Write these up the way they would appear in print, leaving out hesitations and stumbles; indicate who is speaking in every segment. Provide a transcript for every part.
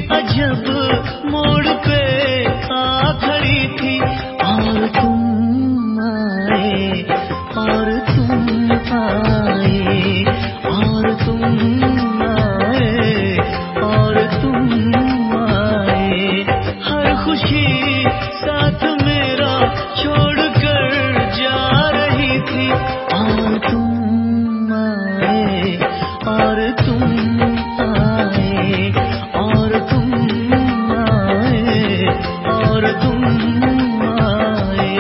Speaker 1: अजब मोड़ पे आ खड़ी थी। और तुम आए, और तुम आए, और तुम आए, और तुम आए। हर खुशी साथ मेरा छोड़ कर जा रही थी। और तुम आए, और तुम आए, और तुम आए, और तुम आए।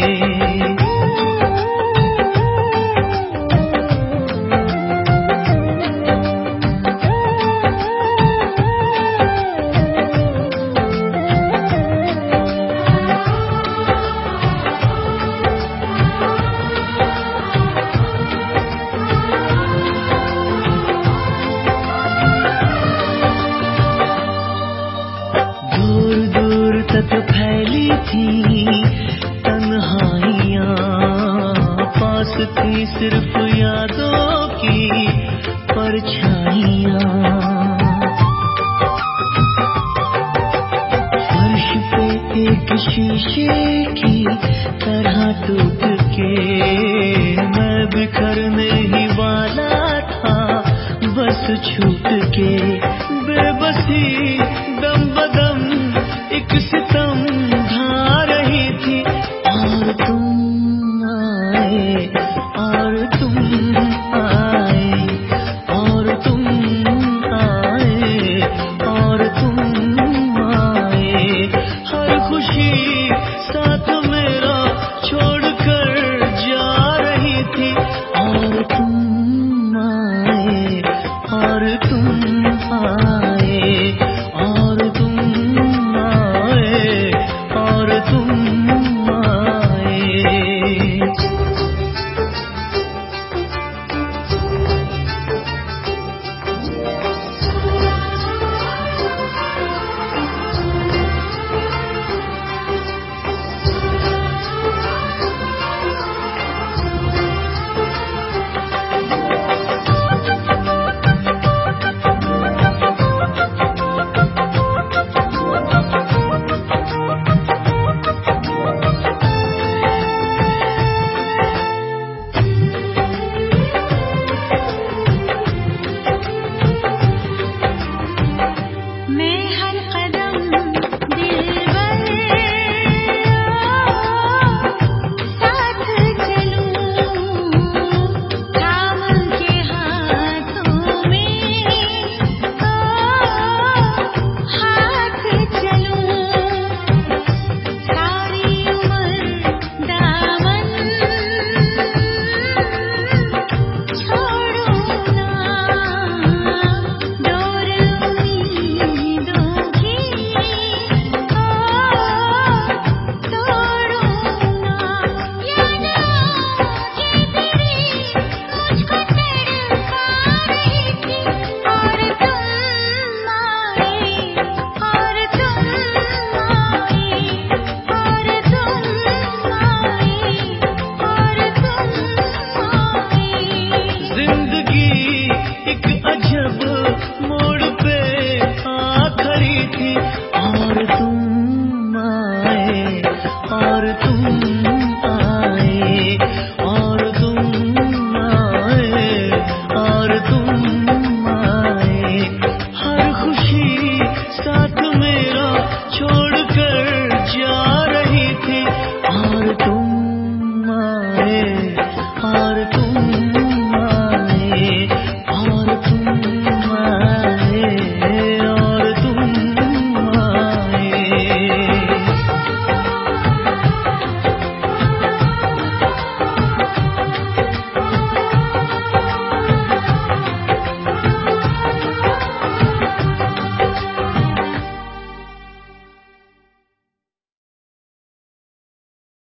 Speaker 1: दूर दूर तक फैली थी तन्हाइयाँ, पास थी सिर्फ यादों की परछाइयाँ। फर्श पे एक शीशे की तरह टूट के मैं बिखरने ही वाला था, बस छूट के।